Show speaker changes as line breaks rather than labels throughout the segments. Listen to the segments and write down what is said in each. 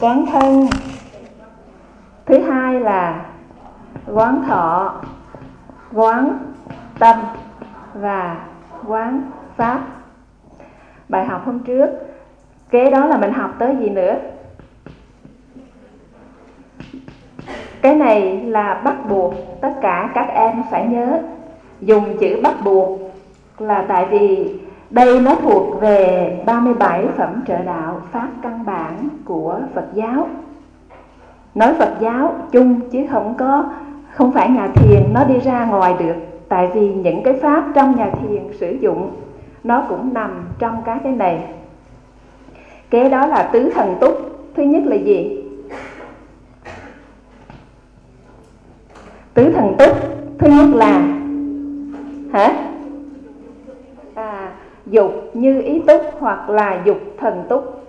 quán thân. Thứ hai là quán thọ, quán tâm và quán pháp. Bài học hôm trước, kế đó là mình học tới gì nữa? Cái này là bắt buộc tất cả các em phải nhớ. Dùng chữ bắt buộc là tại vì đây nó thuộc về 37 phẩm trợ đạo, pháp căn bản của Phật giáo. Nói Phật giáo chung chứ không phải nhà thiền nó đi ra ngoài được. Tại vì những cái pháp trong nhà thiền sử dụng nó cũng nằm trong cái này. Kế đó là tứ thần túc. Thứ nhất là gì? Tứ thần túc thứ nhất là dục như ý túc hoặc là dục thần túc.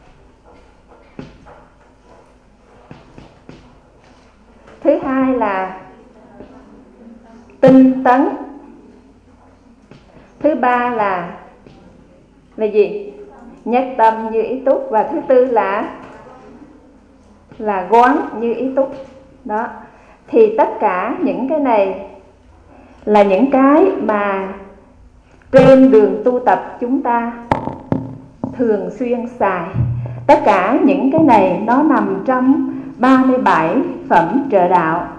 Thứ hai là tinh tấn. Thứ ba là gì? Nhất tâm như ý túc. Và thứ tư là quán như ý túc. Đó. Thì tất cả những cái này là những cái mà trên đường tu tập chúng ta thường xuyên xài. Tất cả những cái này nó nằm trong 37 phẩm trợ đạo.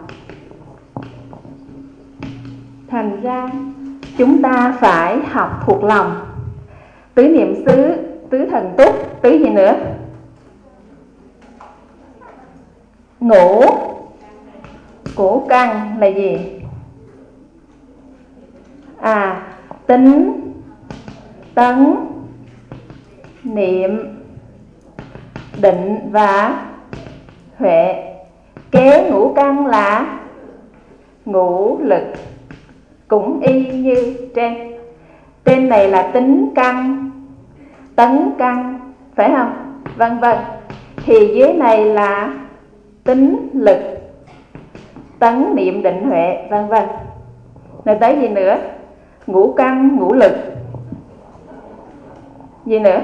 Thành ra chúng ta phải học thuộc lòng. Tứ niệm xứ, tứ thần túc, tứ gì nữa? Ngũ căn là gì? Tính, tấn, niệm, định và huệ. Kế ngũ căn là ngũ lực, cũng y như trên. Trên này là tính căn, tấn căn, phải không? Vân vân. Thì dưới này là tính lực, tấn niệm định huệ, vân vân. Rồi tới gì nữa? Ngũ căn, ngũ lực. Gì nữa?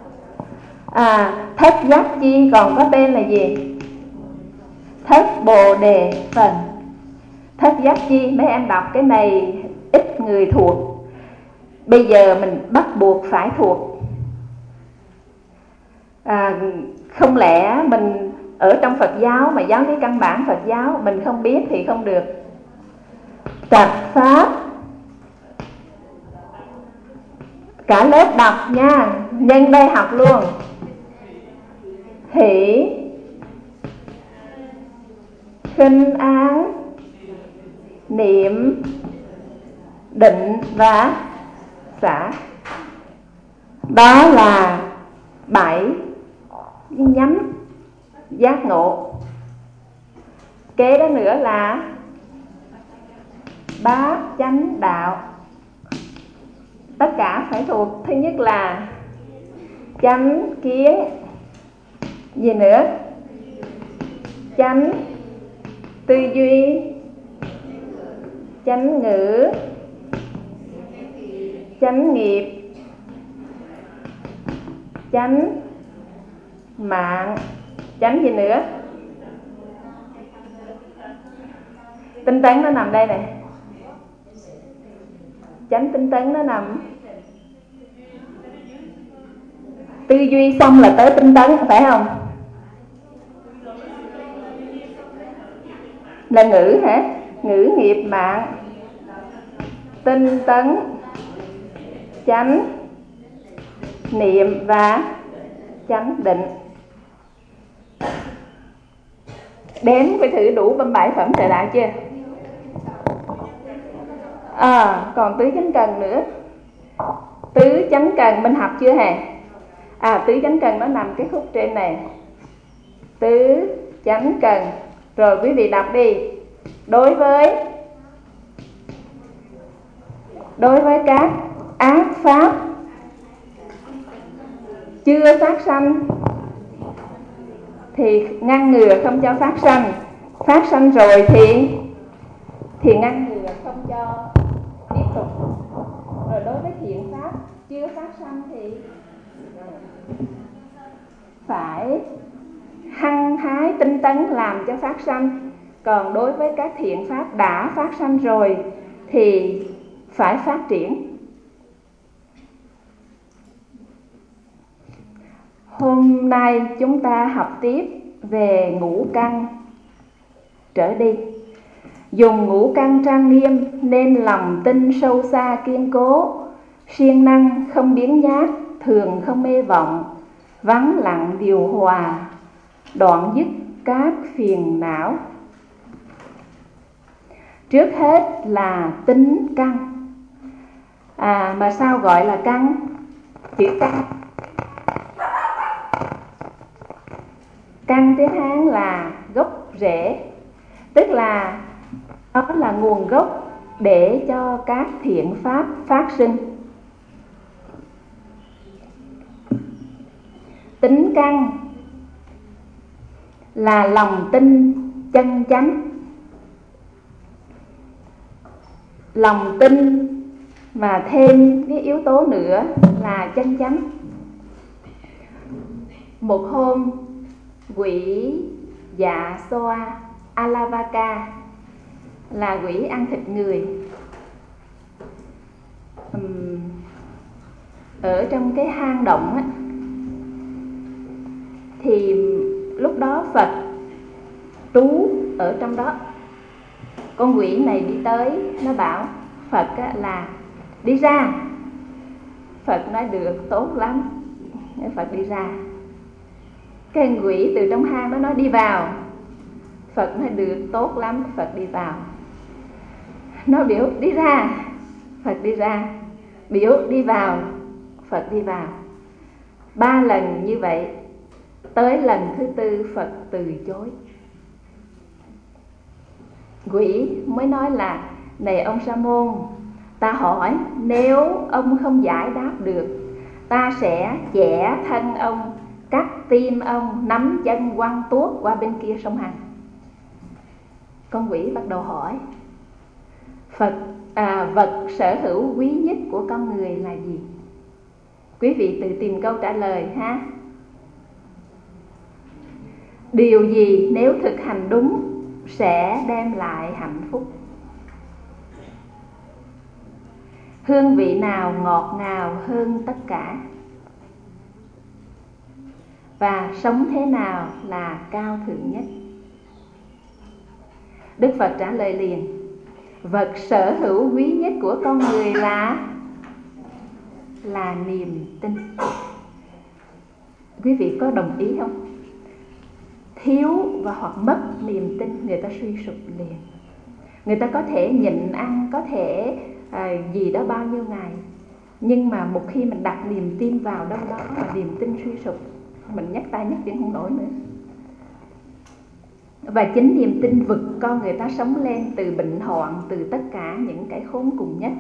Thất giác chi còn có tên là gì? Thất bồ đề phần. Thất giác chi, mấy em đọc cái này ít người thuộc. Bây giờ mình bắt buộc phải thuộc. Không lẽ mình ở trong Phật giáo mà giáo lý căn bản Phật giáo mình không biết thì không được. Trạch pháp. Cả lớp đọc nha, nhân đây học luôn. Hỷ, khinh ái, niệm, định và xả. Đó là 7 nhánh giác ngộ. Kế đó nữa là bát chánh đạo. Tất cả phải thuộc. Thứ nhất là chánh kiến. Gì nữa? Chánh tư duy, chánh ngữ, chánh nghiệp, chánh mạng, chánh gì nữa? Tinh tấn nó nằm đây này. Chánh tinh tấn nó nằm. Tư duy xong là tới tinh tấn, phải không? Là ngữ hả? Ngữ nghiệp mạng, tinh tấn, chánh niệm và chánh định. Đếm phải thử đủ 37 phẩm trợ đạo chưa? Còn tứ chánh cần nữa. Tứ chánh cần mình học chưa hề? Tứ chánh cần nó nằm cái khúc trên này. Tứ chánh cần. Rồi quý vị đọc đi. Đối với các ác pháp chưa phát sanh thì ngăn ngừa không cho phát sanh. Phát sanh rồi thì ngăn ngừa không cho tiếp tục. Rồi đối với thiện pháp chưa phát sanh thì phải hăng hái tinh tấn làm cho phát sanh. Còn đối với các thiện pháp đã phát sanh rồi thì phải phát triển. Hôm nay chúng ta học tiếp về ngũ căn trở đi. Dùng ngũ căn trang nghiêm nên lòng tin sâu xa kiên cố, siêng năng không biếng nhác, thường không mê vọng, vắng lặng điều hòa, đoạn dứt các phiền não. Trước hết là tính căn. Mà sao gọi là căn? Chữ căn, căn tiếng Hán là gốc rễ, tức là đó là nguồn gốc để cho các thiện pháp phát sinh. Tính căn là lòng tin chân chánh. Lòng tin mà thêm cái yếu tố nữa là chân chánh. Một hôm, quỷ Dạ Xoa Alavaka là quỷ ăn thịt người, ở trong cái hang động á, thì lúc đó Phật trú ở trong đó. Con quỷ này đi tới, nó bảo Phật là đi ra. Phật nói được, tốt lắm. Phật đi ra. Cái quỷ từ trong hang đó nói đi vào. Phật nói được, tốt lắm. Phật đi vào. Nó biểu đi ra. Phật đi ra. Biểu đi vào. Phật đi vào. 3 lần như vậy. Tới lần thứ 4 Phật từ chối. Quỷ mới nói là này ông Sa môn, ta hỏi nếu ông không giải đáp được, ta sẽ chẻ thân ông, cắt tim ông, nắm chân quăng tuốt qua bên kia sông Hằng. Con quỷ bắt đầu hỏi vật sở hữu quý nhất của con người là gì? Quý vị tự tìm câu trả lời ha. Điều gì nếu thực hành đúng sẽ đem lại hạnh phúc? Hương vị nào ngọt ngào hơn tất cả? Và sống thế nào là cao thượng nhất? Đức Phật trả lời liền: vật sở hữu quý nhất của con người là niềm tin. Quý vị có đồng ý không? Thiếu và hoặc mất niềm tin, người ta suy sụp liền. Người ta có thể nhịn ăn, có thể gì đó bao nhiêu ngày, nhưng mà một khi mình đặt niềm tin vào đâu đó mà niềm tin suy sụp, mình nhấc tay nhấc chân không nổi nữa. Và chính niềm tin vực con người ta sống lên từ bệnh hoạn, từ tất cả những cái khốn cùng nhất.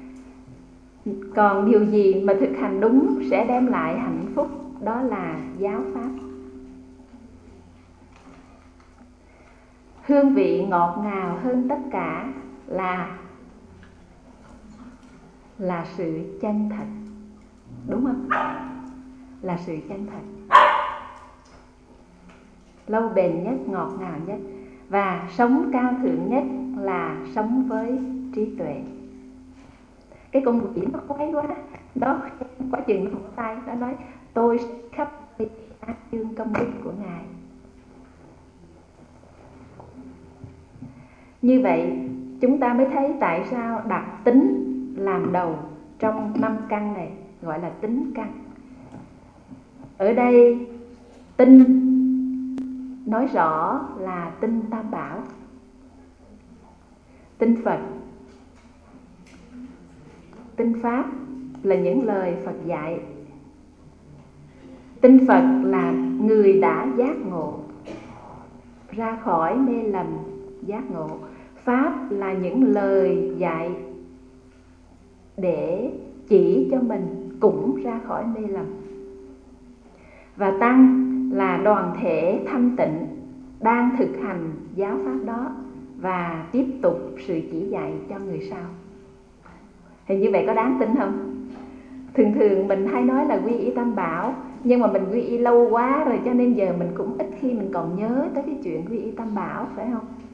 Còn điều gì mà thực hành đúng sẽ đem lại hạnh phúc? Đó là giáo pháp. Hương vị ngọt ngào hơn tất cả là sự chân thật. Đúng không? Là sự chân thật. Lâu bền nhất, ngọt ngào nhất. Và sống cao thượng nhất là sống với trí tuệ. Cái con quỷ nó khoái quá, nó quá chừng nó một tay, nó nói tôi khắp tán dương công đức của Ngài. Như vậy chúng ta mới thấy tại sao đặt tính làm đầu trong 5 căn này, gọi là tính căn. Ở đây tinh nói rõ là tinh Tam Bảo, tinh Phật, tinh Pháp là những lời Phật dạy. Tinh Phật là người đã giác ngộ, ra khỏi mê lầm, giác ngộ. Pháp là những lời dạy để chỉ cho mình cũng ra khỏi mê lầm. Và Tăng là đoàn thể thanh tịnh đang thực hành giáo pháp đó và tiếp tục sự chỉ dạy cho người sau. Thì như vậy có đáng tin không? Thường thường mình hay nói là quy y Tam Bảo, Nhưng mà mình quy y lâu quá rồi cho nên giờ mình cũng ít khi mình còn nhớ tới cái chuyện quy y Tam Bảo, phải không?